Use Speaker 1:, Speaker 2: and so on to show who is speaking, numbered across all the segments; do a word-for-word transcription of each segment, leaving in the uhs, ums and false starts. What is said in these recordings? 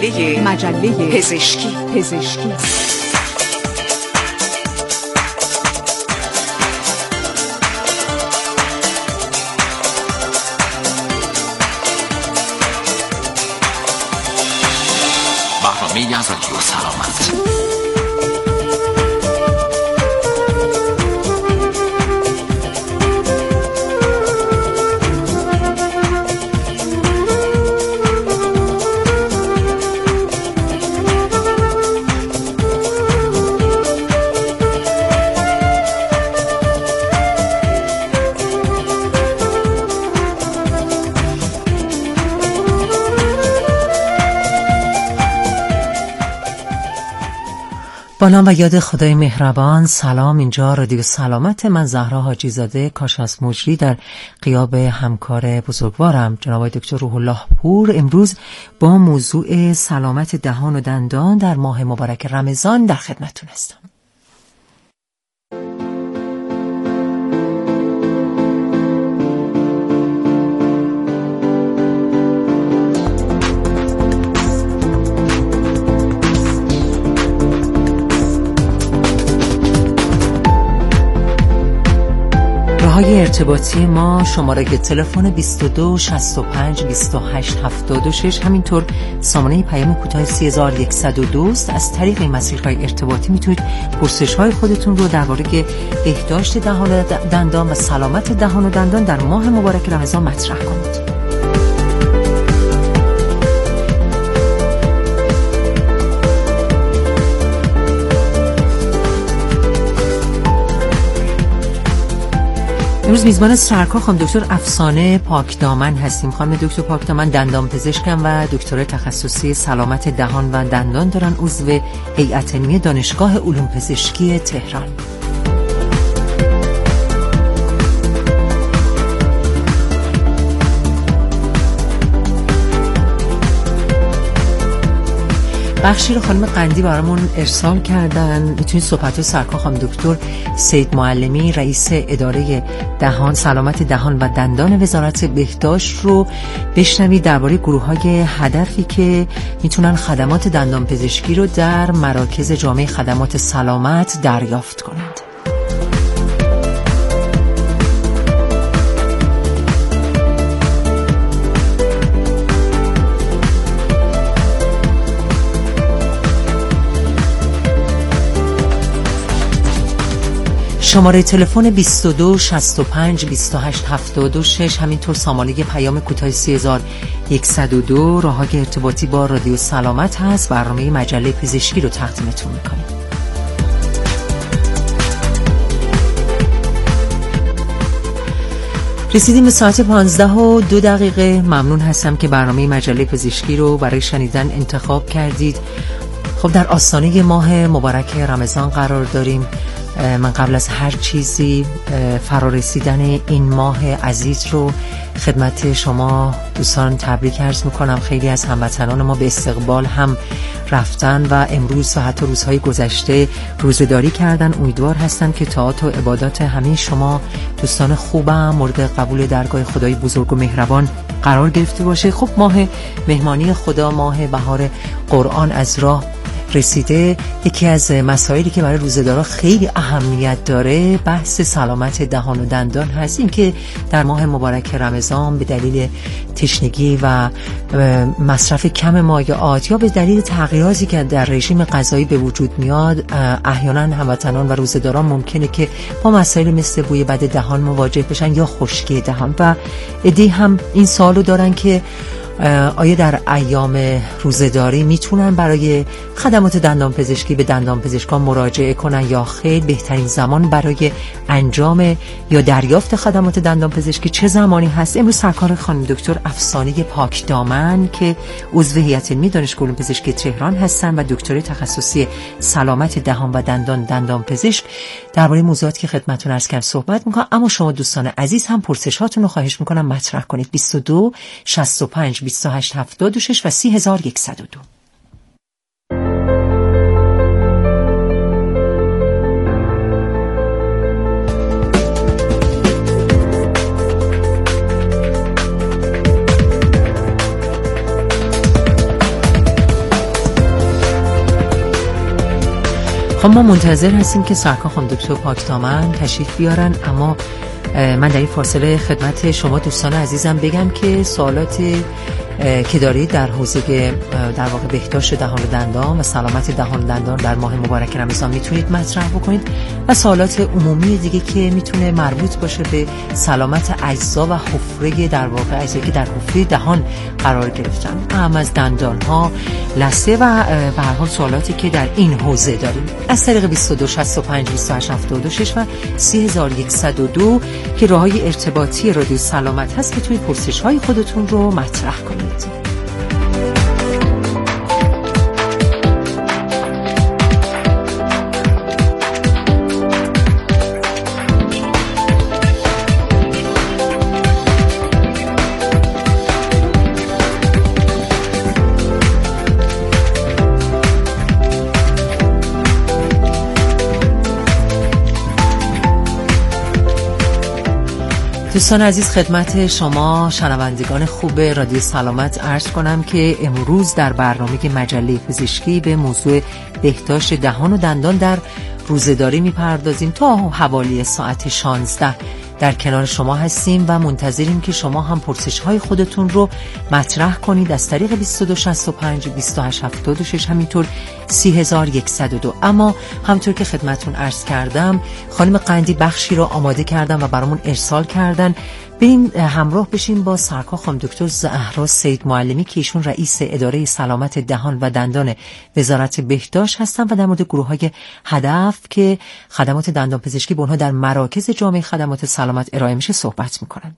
Speaker 1: مجله
Speaker 2: مجله
Speaker 1: پزشکی
Speaker 2: پزشکی
Speaker 3: برنامه از رادیو سلامت.
Speaker 4: با نام و یاد خدای مهربان. سلام، اینجا رادیو سلامت. من زهرا حاجی زاده کاشان مجری در غیاب همکار بزرگوارم جناب آقای دکتر روح الله پور امروز با موضوع سلامت دهان و دندان در ماه مبارک رمضان در خدمتتون هستم. راه‌های ارتباطی ما: شماره تلفن بیست و دو شصت و پنج بیست و هشت هفتاد و شش، همینطور سامانه پیام کوتاه سه هزار و صد و دو است. از طریق این مسیرهای ارتباطی میتونید پرسش‌های خودتون رو درباره بهداشت دهان و دندان و سلامت دهان و دندان در ماه مبارک رمضان مطرح کنید. امروز میزبان سرکار خانم دکتر افسانه پاکدامن هستیم. خانم دکتر پاکدامن دندان پزشکم و دکترای تخصصی سلامت دهان و دندان دارن، عضو هیئت علمی دانشگاه علوم پزشکی تهران. بخشی رو خانم قندی برامون ارسال کردن. میتونید صحبت سرکار خانم دکتر سید معلمی رئیس اداره دهان سلامت دهان و دندان وزارت بهداشت رو بشنوید درباره گروه‌های هدفی که میتونن خدمات دندان پزشکی رو در مراکز جامعه خدمات سلامت دریافت کنند. شماره تلفن بیست و دو شصت و پنج بیست و هشت هفتاد و شش، همینطور سامانه پیام کوتاه سه هزار و صد و دو. راه‌های ارتباطی با رادیو سلامت هست. برنامه مجله پزشکی رو تقدیمتون می‌کنیم. رسیدیم به ساعت پانزده و دو دقیقه. ممنون هستم که برنامه مجله پزشکی رو برای شنیدن انتخاب کردید. خب در آستانه ماه مبارک رمضان قرار داریم. من قبل از هر چیزی فرارسیدن این ماه عزیز رو خدمت شما دوستان تبریک عرض میکنم. خیلی از هموطنان ما به استقبال هم رفتن و امروز و حتی روزهای گذشته روزه‌داری کردن. امیدوار هستم که طاعات و عبادات همه شما دوستان خوبم مورد قبول درگاه خدای بزرگ و مهربان قرار گرفته باشه. خب ماه مهمانی خدا، ماه بهار قرآن از راه رسیده. یکی از مسائلی که برای روزه‌دارا خیلی اهمیت داره بحث سلامت دهان و دندان هست. این که در ماه مبارک رمضان به دلیل تشنگی و مصرف کم مایعات یا به دلیل تغییراتی که در رژیم غذایی به وجود میاد، احیانا هموطنان و روزه‌داران ممکنه که با مسائل مثل بوی بد دهان مواجه بشن یا خشکی دهان و عده‌ای هم این سوالو دارن که آیا در ایام روزه‌داری میتونن برای خدمات دندان پزشکی به دندان پزشکان مراجعه کنن یا خیر؟ بهترین زمان برای انجام یا دریافت خدمات دندان پزشکی چه زمانی هست؟ امروز سرکار خانم دکتر افسانه پاکدامن که عضو هیئت علمی دانشگاه علوم پزشکی تهران هستن و دکترای تخصصی سلامت دهان و دندان دندان پزشک درباره موضوعاتی که خدمتتون عرض کردم صحبت میکنم. اما شما دوستان عزیز هم پرسشاتون رو خواهش میکنم مطرح کنید. بیست و دو شصت و پنج بیست و هشت هفتاد و شش و سه هزار و صد و دو. خب ما منتظر هستیم که سرکار خانم دکتر پاکدامن تشریف بیارن، اما من در این فاصله خدمت شما دوستان عزیزم بگم که سوالاتی که دارید در حوزه در واقع بهداشت دهان و دندان و سلامت دهان و دندان در ماه مبارک رمضان میتونید مطرح بکنید و سوالات عمومی دیگه که میتونه مربوط باشه به سلامت اجزا و حفره در واقع اجزایی که در حفره دهان قرار گرفتن، هم از دندان ها، لثه و به هر حال سوالاتی که در این حوزه داریم از طریق بیست و دو شصت و پنج بیست و هشت هفتاد و شش و سه هزار و صد و دو که راههای ارتباطی رادیو سلامت هست، میتونید پرسش های خودتون رو مطرح کنید. دوستان عزیز، خدمت شما شنوندگان خوب رادیو سلامت عرض کنم که امروز در برنامه مجله پزشکی به موضوع بهداشت دهان و دندان در روزه‌داری میپردازیم. تا حوالی ساعت شانزده در کنار شما هستیم و منتظریم که شما هم پرسش های خودتون رو مطرح کنید از طریق بیست و دو شصت و پنج بیست و هشت هفتاد و شش، همینطور سه هزار و صد و دو. اما همطور که خدمتون عرض کردم، خانم قندی بخشی رو آماده کردن و برامون ارسال کردن. بریم همراه بشیم با سرکار خانم دکتر زهرا سید معلمی که ایشون رئیس اداره سلامت دهان و دندان وزارت بهداشت هستن و در مورد گروه‌های هدف که خدمات دندان پزشکی به اونها در مراکز جامعه خدمات سلامت ارائه میشه صحبت میکنن.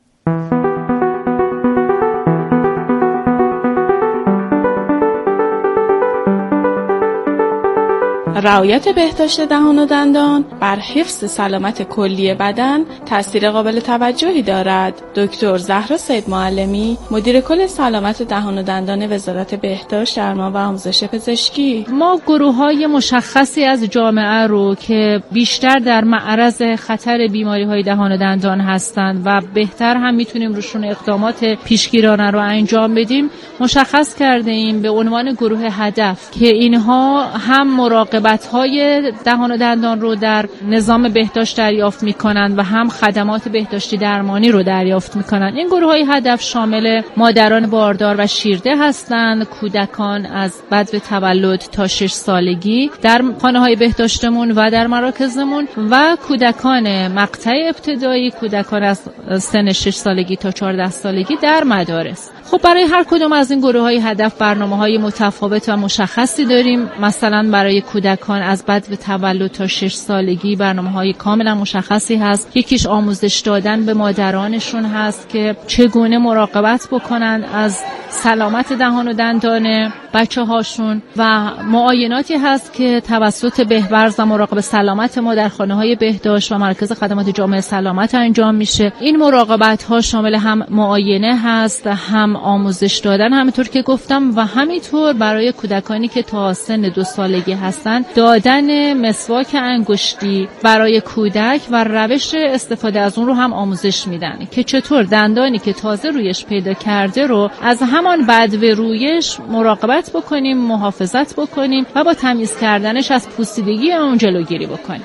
Speaker 1: رعایت بهداشت دهان و دندان بر حفظ سلامت کلی بدن تأثیر قابل توجهی دارد. دکتر زهرا سید معلمی، مدیر کل سلامت دهان و دندان وزارت بهداشت، درمان و آموزش پزشکی.
Speaker 2: ما گروه‌های مشخصی از جامعه رو که بیشتر در معرض خطر بیماری‌های دهان و دندان هستند و بهتر هم میتونیم روشون اقدامات پیشگیرانه رو انجام بدیم مشخص کرده ایم به عنوان گروه هدف که اینها هم مراقبت های دهان و دندان رو در نظام بهداشت دریافت میکنند و هم خدمات بهداشتی درمانی رو دریافت میکنند. این گروه های هدف شامل مادران باردار و شیرده هستند، کودکان از بدو تولد تا شش سالگی در خانه های بهداشتمون و در مراکزمون و کودکان مقطع ابتدایی، کودکان از سن شش سالگی تا چهارده سالگی در مدارس. خب برای هر کدوم از این گروه‌های هدف برنامه‌های متفاوت و مشخصی داریم. مثلا برای کودکان از بدو تولد تا شش سالگی برنامه‌های کاملا مشخصی هست. یکیش آموزش دادن به مادرانشون هست که چگونه مراقبت بکنن از سلامت دهان و دندان بچه‌هاشون و معایناتی هست که توسط بهبرز و مراقب سلامت ما در خانه‌های بهداشت و مرکز خدمات جامعه سلامت انجام میشه. این مراقبت‌ها شامل هم معاینه هست، هم آموزش دادن همونطور که گفتم و همینطور برای کودکانی که تا سن دو سالگی هستن دادن مسواک انگشتی برای کودک و روش استفاده از اون رو هم آموزش میدن که چطور دندانی که تازه رویش پیدا کرده رو از همان بدو رویش مراقبت بکنیم، محافظت بکنیم و با تمیز کردنش از پوسیدگی اون جلوگیری بکنیم.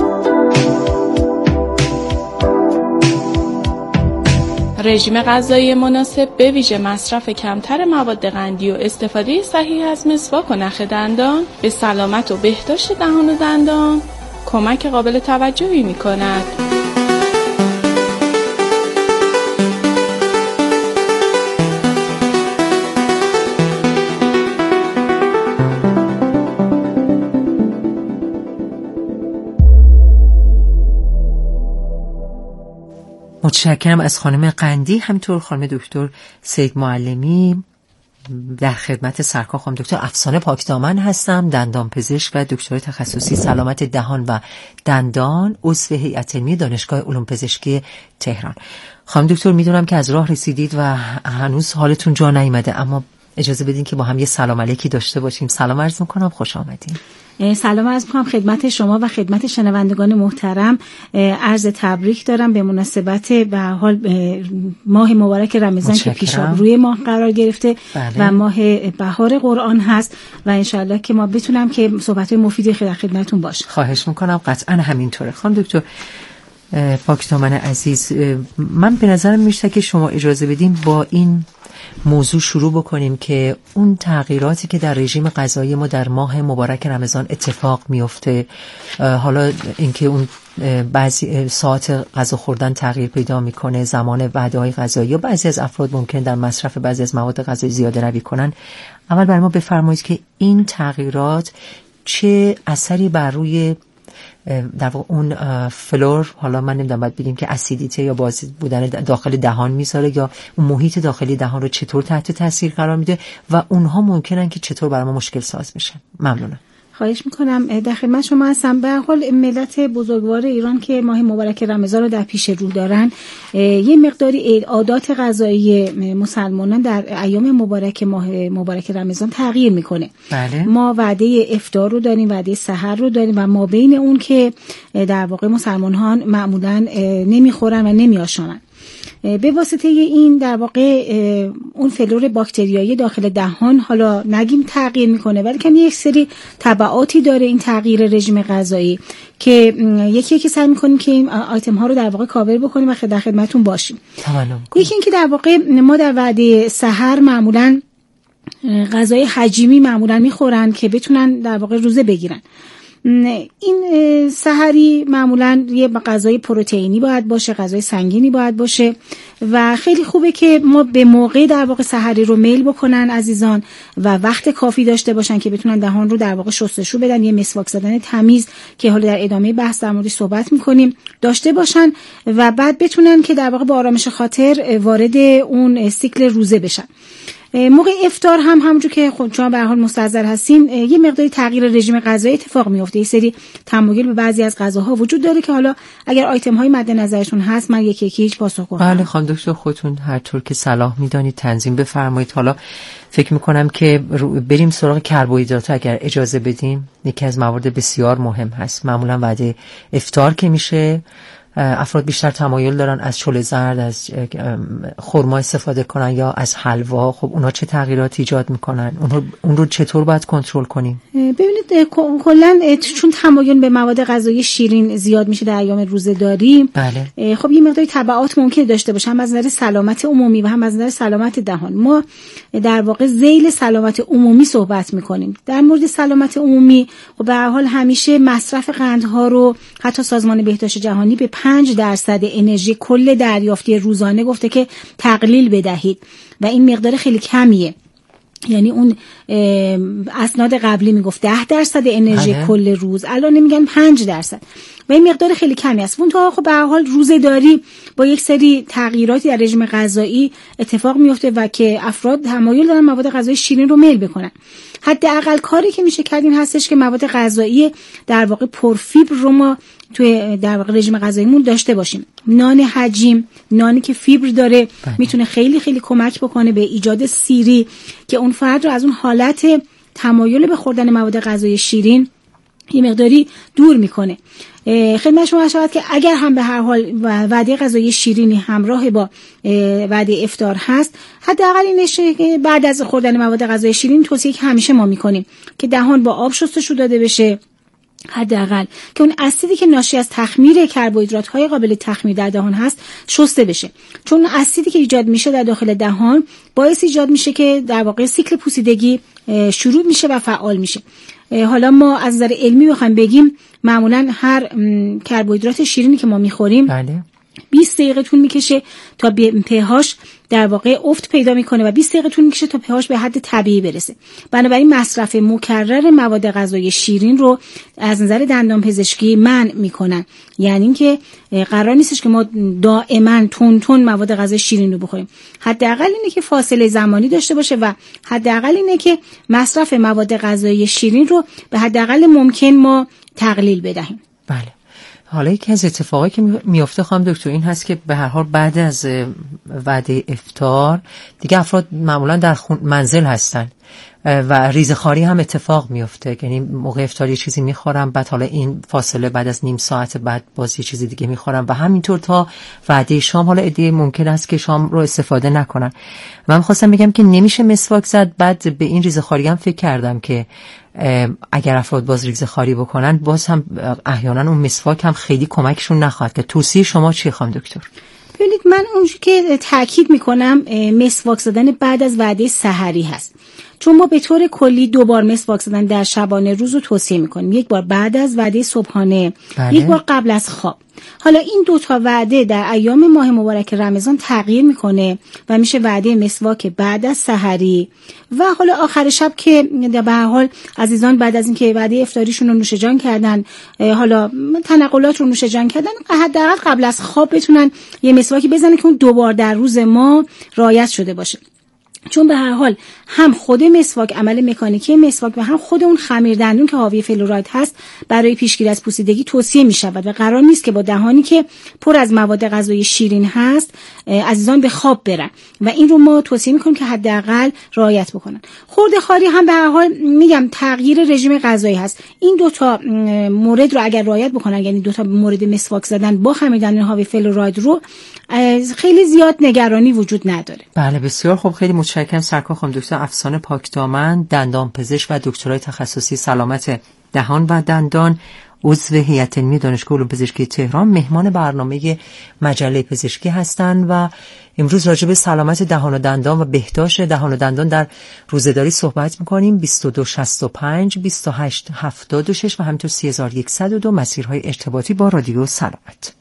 Speaker 1: رژیم غذایی مناسب به ویژه مصرف کمتر مواد قندی و استفاده صحیح از مسواک و نخ دندان به سلامت و بهداشت دهان و دندان کمک قابل توجهی می‌کند.
Speaker 4: متشکرم از خانم قندی. همینطور خانم دکتر سید معلمی در خدمت سرکار خانم دکتر افسانه پاکدامن هستم، دندان پزشک و دکتر تخصصی سلامت دهان و دندان، عضو هیئت علمی دانشگاه علوم پزشکی تهران. خانم دکتر میدونم که از راه رسیدید و هنوز حالتون جا نیامده، اما اجازه بدین که با هم یه سلام علیکی داشته باشیم. سلام عرض میکنم، خوش آمدین.
Speaker 5: سلام عرض می‌کنم خدمت شما و خدمت شنوندگان محترم. عرض تبریک دارم به مناسبت به هر حال ماه مبارک رمضان که پیش‌روی ماه قرار گرفته. بله. و ماه بهار قرآن هست و انشالله که ما بتونم که صحبت‌های مفیدی در خدمتتون باشه.
Speaker 4: خواهش می‌کنم، قطعاً همینطوره. خانم دکتر پاکدامن عزیز، من به نظرم میشه که شما اجازه بدین با این موضوع شروع بکنیم که اون تغییراتی که در رژیم غذایی ما در ماه مبارک رمضان اتفاق میفته، حالا اینکه اون بعضی ساعت غذا خوردن تغییر پیدا میکنه، زمان وعده‌های غذایی، یا بعضی از افراد ممکن در مصرف بعضی از مواد غذایی زیاده روی کنن. اول برای ما بفرمایید که این تغییرات چه اثری بر روی در واقع اون فلور، حالا من نمیدونم باید بگیم که اسیدیته یا باز بودن داخل دهان میذاره، یا اون محیط داخلی دهان رو چطور تحت تاثیر قرار میده و اونها ممکنن که چطور برای ما مشکل ساز بشن. ممنونم.
Speaker 5: خواهش میکنم. در خدمت شما هستم. به هر حال ملت بزرگوار ایران که ماه مبارک رمضان رو در پیش رو دارن، یه مقداری عادات غذایی مسلمانان در ایام مبارک ماه مبارک رمضان تغییر میکنه. بله. ما وعده افطار رو داریم، وعده سحر رو داریم و ما بین اون که در واقع مسلمانان معمولا نمیخورن و نمیآشامن. به واسطه این در واقع اون فلور باکتریایی داخل دهان، حالا نگیم تغییر میکنه، ولی که یک سری تبعاتی داره این تغییر رژیم غذایی که یکی یکی سعی میکنیم که این آیتم ها رو در واقع کاور بکنیم و در خدمتتون باشیم. یکی این که در واقع ما در وعده سحر معمولا غذای حجیمی معمولا میخورن که بتونن در واقع روزه بگیرن. این سحری معمولا یه غذای پروتئینی باید باشه، غذای سنگینی باید باشه و خیلی خوبه که ما به موقع در واقع سحری رو میل بکنن عزیزان و وقت کافی داشته باشن که بتونن دهان رو در واقع شستشو بدن، یه مسواک زدن تمیز که حالا در ادامه بحث در موردش صحبت میکنیم داشته باشن و بعد بتونن که در واقع با آرامش خاطر وارد اون سیکل روزه بشن. موقع افطار هم همونجور که خود شما به هر حال مستحضر هستین، یه مقداری تغییر رژیم غذایی اتفاق میفته. یه سری تمایل به بعضی از غذاها وجود داره که حالا اگر آیتم های مد نظرتون هست من یکی یکی هیچ پاسخ کنم.
Speaker 4: بله خانم دکتر، خودتون هر طور که صلاح میدونید تنظیم بفرمایید. حالا فکر میکنم که بریم سراغ کربوهیدرات اگر اجازه بدیم. یکی از موارد بسیار مهم هست. معمولا وعده افطار که میشه افراد بیشتر تمایل دارن از شل زرد، از خرما استفاده کنن یا از حلوا. خب اونا چه تغییراتی ایجاد میکنن؟ اون اون رو چطور باید کنترل کنیم؟
Speaker 5: ببینید کلا چون تمایل به مواد غذایی شیرین زیاد میشه در ایام روزه‌داری، بله. خب یه مقداری تبعات ممکنه داشته باشه، هم از نظر سلامت عمومی و هم از نظر سلامت دهان. ما در واقع ذیل سلامت عمومی صحبت میکنیم. در مورد سلامت عمومی خب به هر حال همیشه مصرف قندها رو حتی سازمان بهداشت جهانی به پنج درصد انرژی کل دریافتی روزانه گفته که تقلیل بدهید و این مقدار خیلی کمیه. یعنی اون اسناد قبلی میگفت ده درصد انرژی آه. کل روز، الان میگن پنج درصد و این مقدار خیلی کمی است. اون تا خب به هر حال روزه‌داری با یک سری تغییراتی در رژیم غذایی اتفاق میفته و که افراد تمایل دارن مواد غذایی شیرین رو میل بکنن. حداقل کاری که میشه کرد این هستش که مواد غذایی در واقع پرفیبر رو ما توی در واقع رژیم غذاییمون داشته باشیم. نان حجیم، نانی که فیبر داره بله. میتونه خیلی خیلی کمک بکنه به ایجاد سیری که اون فرد رو از اون حالت تمایل به خوردن مواد غذایی شیرین یه مقداری دور میکنه. خدمت شما شود که اگر هم به هر حال وعده غذایی شیرینی همراه با وعده افطار هست، حداقل اینش که بعد از خوردن مواد غذایی شیرین توصیه که همیشه ما میکنیم که دهان با آب شستشو داده بشه، حداقل که اون اسیدی که ناشی از تخمیر کربوهیدرات‌های قابل تخمیر در دهان هست شسته بشه، چون اسیدی که ایجاد میشه در داخل دهان باعث ایجاد میشه که در واقع سیکل پوسیدگی شروع میشه و فعال میشه. حالا ما از نظر علمی بخوایم بگیم معمولا هر کربوهیدرات شیرینی که ما میخوریم بله. بیست دقیقه طول میکشه تا به په‌هاش در واقع افت پیدا میکنه و بیست دقیقه طول میکشه تا په‌هاش به حد طبیعی برسه. بنابراین مصرف مکرر مواد غذایی شیرین رو از نظر دندان پزشکی منع میکنن. یعنی اینکه قرار نیستش که ما دائما تون تون مواد غذایی شیرین رو بخوریم. حداقل اینه که فاصله زمانی داشته باشه و حداقل اینه که مصرف مواد غذایی شیرین رو به حداقل ممکن ما تقلیل بدهیم.
Speaker 4: بله. حالا یکی از اتفاقایی که میفته خانم دکتر این هست که به هر حال بعد از وعده افطار دیگه افراد معمولا در خون منزل هستن و ریزخواری هم اتفاق میفته، یعنی موقع افطار یه چیزی میخورم، بعد حالا این فاصله بعد از نیم ساعت بعد باز یه چیزی دیگه میخورم و همینطور تا وعده شام. حالا ایده ممکن است که شام رو استفاده نکنن. من خواستم بگم که نمیشه مسواک زد. بعد به این ریزخواری هم فکر کردم که اگر افراد باز ریزخواری بکنن باز هم احیانا اون مسواک هم خیلی کمکشون نخواهد که. توصیه شما چیه خانم دکتر؟
Speaker 5: ببینید من اونجوری که تاکید میکنم مسواک زدن بعد از وعده سحری هست، چون ما به طور کلی دو بار مسواک زدن در شبانه روز رو توصیه میکنیم، یک بار بعد از وعده صبحانه، بله. یک بار قبل از خواب. حالا این دو تا وعده در ایام ماه مبارک رمضان تغییر میکنه و میشه وعده مسواک بعد از سحری و حالا آخر شب که به هر حال عزیزان بعد از اینکه وعده افطاریشون رو نوش جان کردن، حالا تنقلات رو نوش جان کردن، حداقل قبل از خواب بتونن یه مسواکی بزنن که اون دو بار در روز ما رعایت شده باشه. چون به هر حال هم خود مسواک، عمل مکانیکی مسواک و هم خود اون خمیر دندون که حاوی فلوراید هست برای پیشگیری از پوسیدگی توصیه می شود و قرار نیست که با دهانی که پر از مواد غذایی شیرین هست عزیزان به خواب برن و این رو ما توصیه میکنیم که حداقل رعایت بکنن. خورده خواری هم به هر حال میگم تغییر رژیم غذایی هست. این دو تا مورد رو اگر رعایت بکنن، یعنی دو تا مورد مسواک زدن با خمیر دندون حاوی فلوراید رو، خیلی زیاد نگرانی وجود نداره.
Speaker 4: بله بسیار خوب، خیلی متشکرم سرکار خانم دکتر افسانه پاکدامن، دندان پزشک و دکترای تخصصی سلامت دهان و دندان، عضو هیئت علمی دانشگاه علوم پزشکی تهران، مهمان برنامه مجله پزشکی هستند و امروز راجع به سلامت دهان و دندان و بهداشت دهان و دندان در روزه‌داری صحبت می‌کنیم. بیست و دو شصت و پنج بیست و هشت هفتاد و شش و همینطور سه هزار و صد و دو مسیرهای ارتباطی با رادیو سلامت.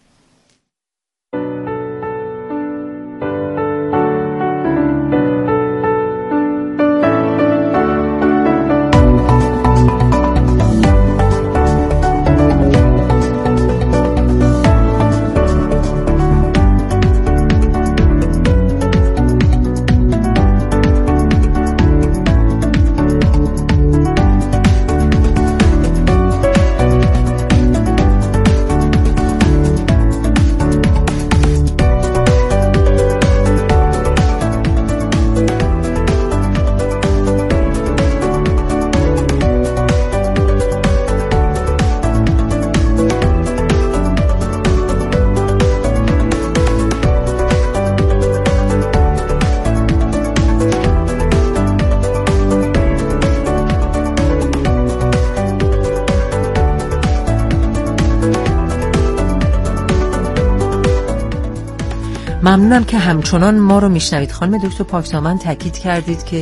Speaker 4: ممنونم که همچنان ما رو میشنوید. خانم دکتر پاکدامن تاکید کردید که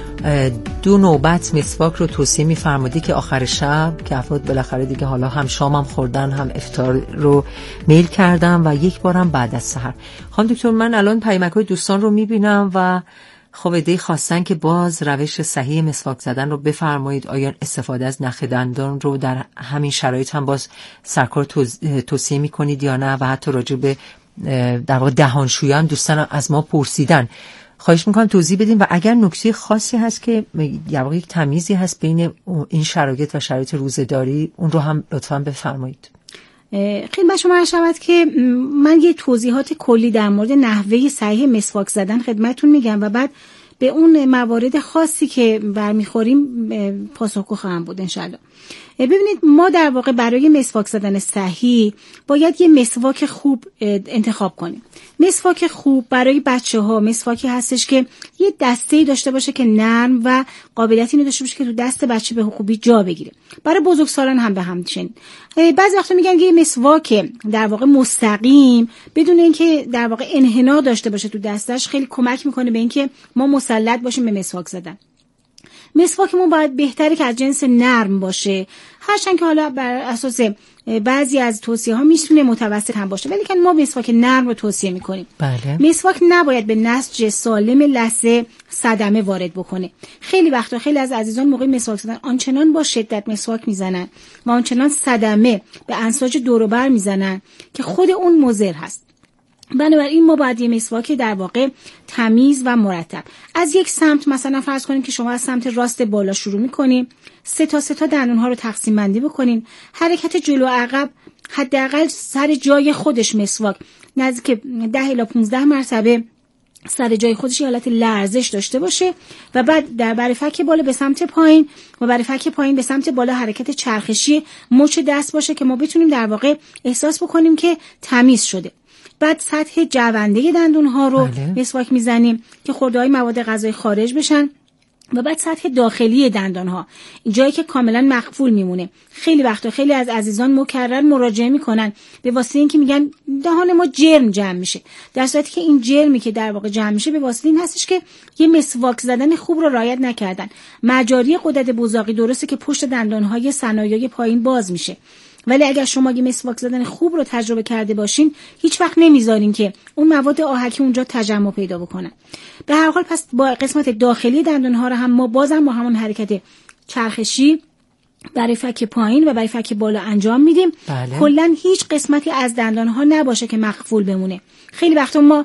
Speaker 4: دو نوبت مسواک رو توصیه می‌فرمودید که آخر شب که افراد بالاخره دیگه حالا هم شام هم خوردن هم افطار رو میل کردن و یک بارم بعد از سحر. خانم دکتر من الان پیامک‌های دوستان رو می‌بینم و خب ایده خواستن که باز روش صحیح مسواک زدن رو بفرمایید. آیا استفاده از نخ دندان رو در همین شرایط هم باز سرکار توصیه می‌کنید یا نه؟ و حتی راجع به در واقع دهانشویی هم دوستان از ما پرسیدن. خواهش میکنم توضیح بدین و اگر نکته خاصی هست که در واقع یک تمیزی هست بین این شرایط و شرایط روزه‌داری اون رو هم لطفاً بفرمایید.
Speaker 5: خدمت شما عرض شود که من یه توضیحات کلی در مورد نحوه صحیح مسواک زدن خدمتتون میگم و بعد به اون موارد خاصی که برمیخوریم پاسخگو خواهم بود انشالله. ببینید ما در واقع برای مسواک زدن صحیح باید یه مسواک خوب انتخاب کنیم. مسواک خوب برای بچه ها مسواکی هستش که یه دسته‌ای داشته باشه که نرم و قابلیتی داشته باشه که تو دست بچه به خوبی جا بگیره. برای بزرگسالان هم به همچنین. بعضی وقتا میگن که یه مسواک در واقع مستقیم بدون اینکه در واقع انحنا داشته باشه تو دستش خیلی کمک میکنه به اینکه ما مسلط باشیم به مسواک زدن. مسواکمون باید بهتره که از جنس نرم باشه، هرچند که حالا بر اساس بعضی از توصیه ها میتونه متوسط هم باشه، ولی که ما مسواک نرم رو توصیه میکنیم.
Speaker 4: بله.
Speaker 5: مسواک نباید به نسج سالم لثه صدمه وارد بکنه. خیلی وقتا خیلی از عزیزان موقع مسواک زدن آنچنان با شدت مسواک میزنن و آنچنان صدمه به انساج دور و بر میزنن که خود اون مضر هست. بنابراین ما باید یه مسواک در واقع تمیز و مرتب از یک سمت، مثلا فرض کنیم که شما از سمت راست بالا شروع میکنیم، سه تا سه تا دندون ها رو تقسیم بندی بکنین، حرکت جلو عقب حداقل سر جای خودش مسواک نزدیک ده الی پانزده مرتبه سر جای خودش یه حالت لرزش داشته باشه و بعد در برای فک بالا به سمت پایین و برای فک پایین به سمت بالا حرکت چرخشی مچ دست باشه که ما بتونیم در واقع احساس بکنیم که تمیز شده. بعد سطح جونده دندون ها رو بله. مسواک میزنیم که خورده‌های مواد غذایی خارج بشن و بعد سطح داخلی دندان ها، جایی که کاملا مقفول میمونه. خیلی وقتا خیلی از عزیزان مکرر مراجعه میکنن به واسطه اینکه میگن دهان ما جرم جمع میشه، در صورتی که این جرمی که در واقع جمع میشه به واسطه این هستش که یه مسواک زدن خوب رو رعایت نکردن. مجاری غدد بزاقی درسته که پشت دندان های ثنایای پایین باز میشه، ولی اگر شما یه مسواک زدن خوب رو تجربه کرده باشین هیچ وقت نمیذارین که اون مواد آهکی اونجا تجمع پیدا بکنن. به هر حال پس با قسمت داخلی دندان ها رو هم ما بازم با همون حرکت چرخشی برای فک پایین و برای فک بالا انجام میدیم. بله. کلا هیچ قسمتی از دندان ها نباشه که مقفول بمونه. خیلی وقتا ما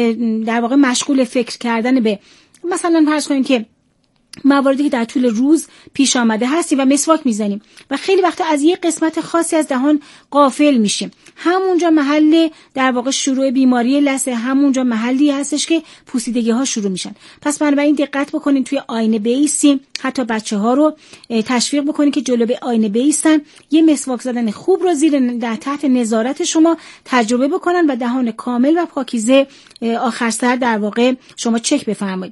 Speaker 5: در واقع مشغول فکر کردن به مثلا فرض کنیم که مواردی که در طول روز پیش آمده هستی و مسواک میزنیم و خیلی وقتا از یک قسمت خاصی از دهان غافل میشیم. همونجا محل در واقع شروع بیماری لثه، همونجا محلی هستش که پوسیدگی ها شروع میشن. پس بنابراین دقت بکنین توی آینه بیستیم، حتی بچه ها رو تشویق بکنین که جلو به آینه بیستن، یه مسواک زدن خوب رو زیر در تحت نظارت شما تجربه بکنن و دهان کامل و پاکیزه آخر سر در واقع شما چک بفرمایید.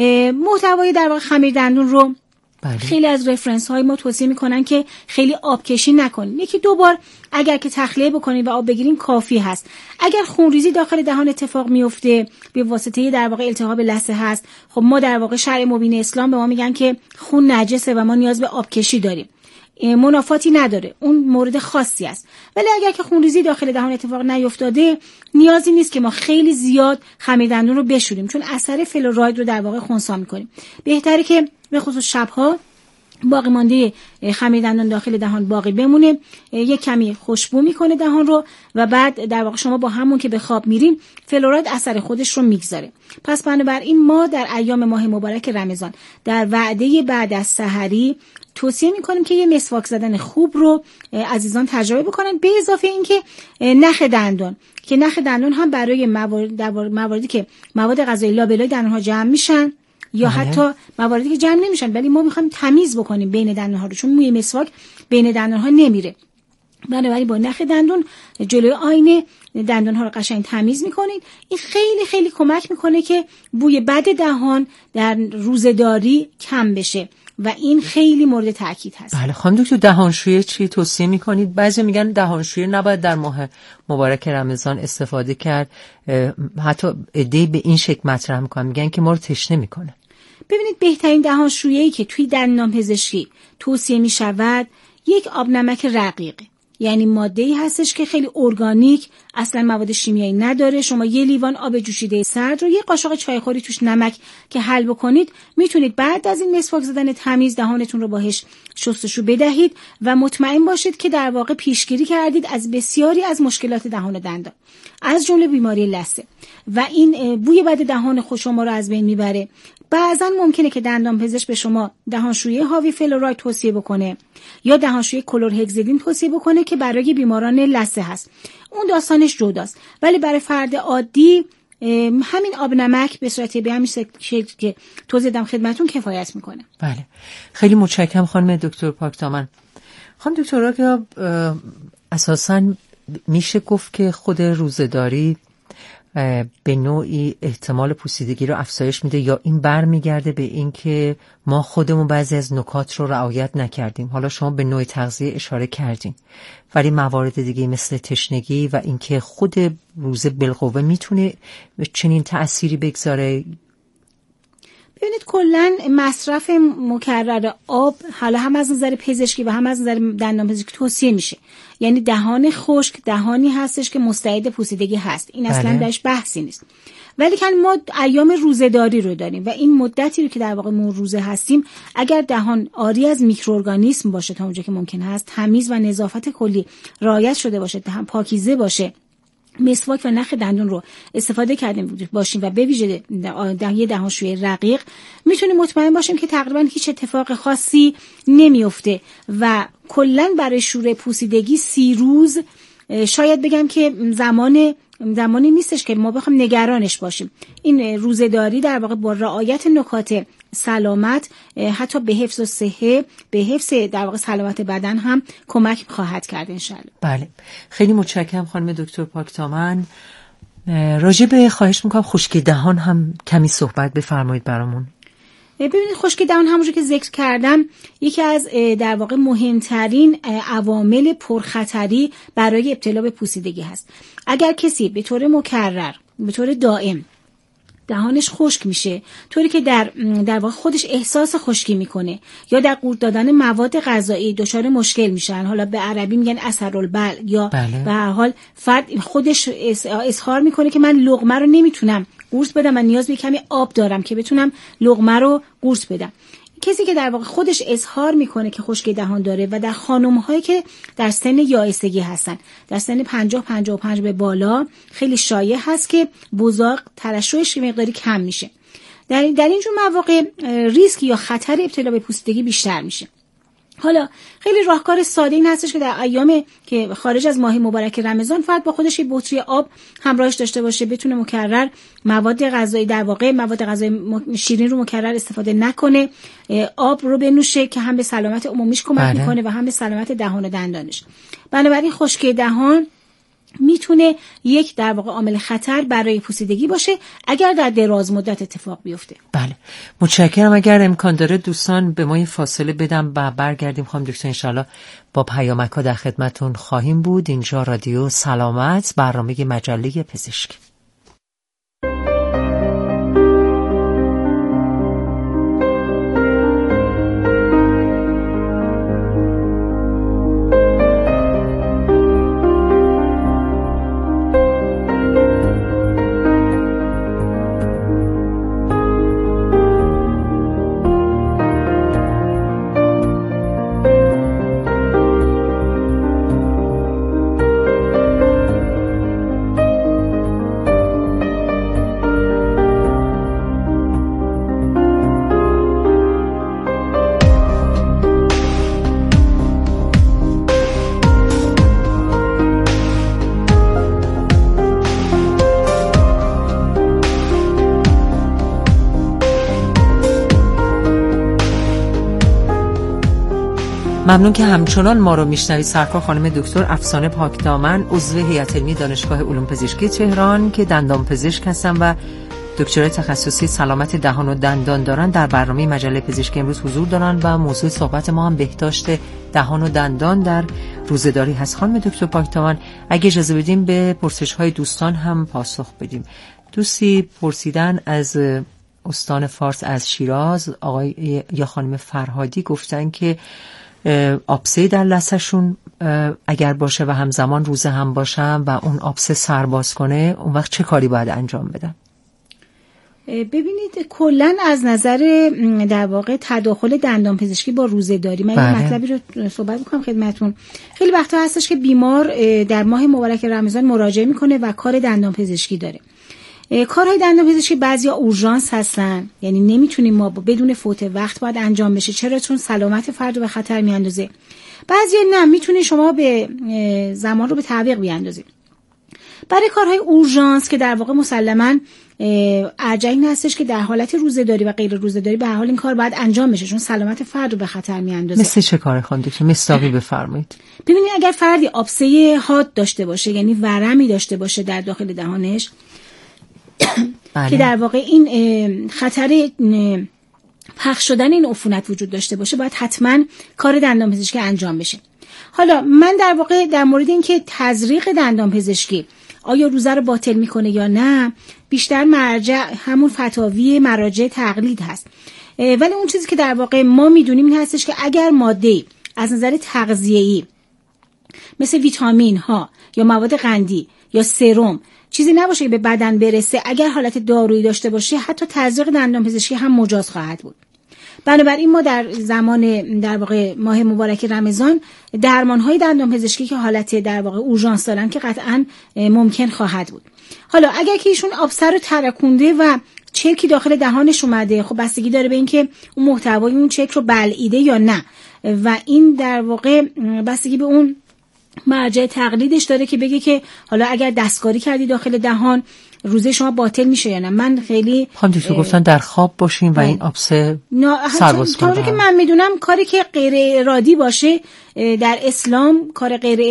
Speaker 5: محتوای در واقع خمیر دندون رو بله. خیلی از رفرنس های ما توصیه میکنن که خیلی آب کشی نکنین. یکی دو بار اگر که تخلیه بکنین و آب بگیرین کافی هست. اگر خونریزی داخل دهان اتفاق میفته به واسطه در واقع التهاب لثه هست، خب ما در واقع شرع مبین اسلام به ما میگن که خون نجسه و ما نیاز به آب کشی داریم. منافاتی نداره، اون مورد خاصی است. ولی اگر که خونریزی داخل دهان اتفاق نیفتاده نیازی نیست که ما خیلی زیاد خمیر دندون رو بشوریم، چون اثر فلوراید رو در واقع خنثی می‌کنیم. بهتره که به خصوص شب‌ها باقی مانده خمیر دندان داخل دهان باقی بمونه، یک کمی خوشبو میکنه دهان رو و بعد در واقع شما با همون که به خواب میرین فلوراید اثر خودش رو میگذاره. پس بنابراین ما در ایام ماه مبارک رمضان در وعده بعد از سحری توصیه میکنیم که یه مسواک زدن خوب رو عزیزان تجربه بکنن، به اضافه اینکه نخ دندان که نخ دندان هم برای موارد مواردی که مواد غذایی لابلای دندان ها جمع میشن یا بله. حتی مواردی که جمع نمیشن ولی ما میخوایم تمیز بکنیم بین دندان ها رو، چون موی مسواک بین دندان ها نمیره. بنابراین با نخ دندون جلوی آینه دندان ها رو قشنگ تمیز میکنین. این خیلی خیلی کمک میکنه که بوی بد دهان در روزه‌داری کم بشه و این خیلی مورد تاکید هست.
Speaker 4: بله خانم دکتر، دهانشویی چی توصیه میکنید؟ بعضی میگن دهانشویی نباید در ماه مبارک رمضان استفاده کرد، حتی ایده به این شکل مطرح میکنن، میگن که ما رو تشنه میکنه.
Speaker 5: ببینید بهترین دهانشویی که توی دندانپزشکی توصیه میشود یک آب نمک رقیق، یعنی ماده‌ای هستش که خیلی ارگانیک، اصلا مواد شیمیایی نداره. شما یه لیوان آب جوشیده سرد رو یه قاشق چایخوری توش نمک که حل بکنید، میتونید بعد از این مسواک زدن تمیز دهانتون رو باهاش شستشو بدهید و مطمئن باشید که در واقع پیشگیری کردید از بسیاری از مشکلات دهان و دندان، از جمله بیماری لثه، و این بوی بد دهان خود شما رو از بین میبره. بعضا ممکنه که دندان پزشک به شما دهانشویی حاوی فلوراید توصیه بکنه یا دهانشویی کلورهگزیدین توصیه بکنه که برای بیماران لثه هست، اون داستانش جداست. ولی برای فرد عادی همین آب نمک به صورت به همین شکل که توضیح دادم خدمتتون کفایت میکنه.
Speaker 4: بله خیلی متشکرم خانم دکتر پاکدامن. خانم دکتر که اساساً میشه گفت که خود روزه‌داری به نوعی احتمال پوسیدگی رو افزایش میده، یا این برمیگرده به این که ما خودمون بعضی از نکات رو رعایت نکردیم؟ حالا شما به نوع تغذیه اشاره کردین، ولی موارد دیگه مثل تشنگی و اینکه خود روزه بالقوه میتونه چنین تأثیری بگذاره.
Speaker 5: ببینید کلا مصرف مکرر آب حالا هم از نظر پزشکی و هم از نظر دندان پزشکی توصیه میشه. یعنی دهان خشک دهانی هستش که مستعد پوسیدگی هست، این اصلا بله. درش بحثی نیست. ولی که ما ایام روزه‌داری رو داریم و این مدتی رو که در واقع ما روزه هستیم، اگر دهان عاری از میکروارگانیسم باشه تا اونجا که ممکن هست، تمیز و نظافت کلی رعایت شده باشه، دهان پاکیزه باشه، مسواک و نخ دندون رو استفاده کردیم باشیم و به ویژه یه دهانشویی رقیق، میتونیم مطمئن باشیم که تقریبا هیچ اتفاق خاصی نمیفته و کلا برای شروع پوسیدگی سی روز شاید بگم که زمان زمانی نیستش که ما بخوام نگرانش باشیم. این روزه‌داری در واقع با رعایت نکات سلامت حتی به حفظ و صحه، به حفظ در واقع سلامت بدن هم کمک خواهد کرد انشالله.
Speaker 4: بله، خیلی متشکرم خانم دکتر پاکدامن. راجع به خواهش میکنم خشکی دهان هم کمی صحبت بفرمایید برامون.
Speaker 5: ببینید خشکی دهان همونجور که ذکر کردم یکی از در واقع مهمترین عوامل پرخطری برای ابتلا به پوسیدگی هست. اگر کسی به طور مکرر، به طور دائم دهانش خشک میشه، طوری که در در واقع خودش احساس خشکی میکنه یا در قورت دادن مواد غذایی دچار مشکل میشن، حالا به عربی میگن اثرالبلع، یا
Speaker 4: بله.
Speaker 5: به هر حال فرد خودش اظهار میکنه که من لقمه رو نمیتونم قورت بدم، من نیاز به کمی آب دارم که بتونم لقمه رو قورت بدم. کسی که در واقع خودش اظهار میکنه که خشکی دهان داره و در خانم‌هایی که در سن یائسگی هستن، در سن پنجاه پنجاه و پنج به بالا خیلی شایع هست که بزاق ترشحش مقداری کم میشه. در در این جور مواقع ریسک یا خطر ابتلا به پوسیدگی بیشتر میشه. حالا خیلی راهکار ساده این هستش که در ایام که خارج از ماه مبارک رمضان فرد با خودش یه بطری آب همراهش داشته باشه، بتونه مکرر مواد غذایی در واقع مواد غذایی شیرین رو مکرر استفاده نکنه، آب رو بنوشه که هم به سلامت عمومیش کمک بله. میکنه و هم به سلامت دهان و دندانش. بنابراین خشکی دهان میتونه یک در واقع عامل خطر برای پوسیدگی باشه اگر در دراز مدت اتفاق بیفته.
Speaker 4: بله، متشکرم. اگر امکان داره دوستان به ما فاصله بدم و برگردیم. خانم دکتر انشالله با پیامک‌ها در خدمتون خواهیم بود. اینجا رادیو سلامت، برنامه مجله پزشکی. ممنون که همچنان ما رو میشنوید. سرکار خانم دکتر افسانه پاکدامن، عضو هیئت علمی دانشگاه علوم پزشکی تهران که دندان پزشک هستن و دکترای تخصصی سلامت دهان و دندان دارن، در برنامه مجله پزشکی امروز حضور دارن و موضوع صحبت ما هم بهداشت دهان و دندان در روزه‌داری هست. خانم دکتر پاکدامن، اگه اجازه بدیم به پرسش‌های دوستان هم پاسخ بدیم. دوستی پرسیدن از استان فارس از شیراز، آقای یا خانم فرهادی گفتن که آبسه در لثه‌شون اگر باشه و همزمان روزه هم باشن و اون آبسه سرباز کنه، اون وقت چه کاری باید انجام بدن؟
Speaker 5: ببینید کلن از نظر در واقع تداخل دندان پزشکی با روزه‌داری من این مطلبی رو صحبت می‌کنم خدمتتون. خیلی وقتا هستش که بیمار در ماه مبارک رمضان مراجعه میکنه و کار دندان پزشکی داره. کارهای دندان پزشکی بعضیا اورژانس هستن، یعنی نمیتونیم ما بدون فوت وقت باید انجام بشه. چرا؟ چون سلامت فرد رو به خطر میاندازه. بعضیا نه، میتونه شما به زمان رو به تعویق بیاندازید. برای کارهای اورژانس که در واقع مسلماً ارجح هستش که در حالت روزه‌داری و غیر روزه‌داری به هر حال این کار باید انجام بشه، چون سلامت فرد رو به خطر میاندازه.
Speaker 4: مثل چه کاری خانم دکتر؟ مثالی بفرمایید.
Speaker 5: ببینید اگر فردی آبسه حاد داشته باشه، یعنی ورمی داشته باشه در داخل دهانش بله. که در واقع این خطر پخش شدن این عفونت وجود داشته باشه، باید حتما کار دندان پزشکی انجام بشه. حالا من در واقع در مورد اینکه تزریق دندان پزشکی آیا روزه رو باطل میکنه یا نه، بیشتر مرجع همون فتاوی مراجع تقلید هست. ولی اون چیزی که در واقع ما میدونیم این هستش که اگر ماده از نظر تغذیه‌ای مثل ویتامین ها یا مواد قندی یا سرم چیزی نباشه که به بدن برسه، اگر حالت دارویی داشته باشه، حتی تزریق دندان پزشکی هم مجاز خواهد بود. بنابراین ما در زمان در واقع ماه مبارک رمضان درمان‌های دندان پزشکی که حالت در واقع اورژانس دارن که قطعاً ممکن خواهد بود. حالا اگر که ایشون آبسه رو ترکونده و چرکی داخل دهانش اومده، خب بستگی داره به اینکه اون محتوای اون چرک رو بلعیده یا نه، و این در واقع بستگی به اون مرجع تقلیدش داره که بگه که حالا اگر دستکاری کردی داخل دهان روزه شما باطل میشه یا نه. من خیلی
Speaker 4: همونطور گفتن در خواب باشیم و این آبسه سرباز کنیم.
Speaker 5: تا که من میدونم کاری که غیر ارادی باشه در اسلام کار غیر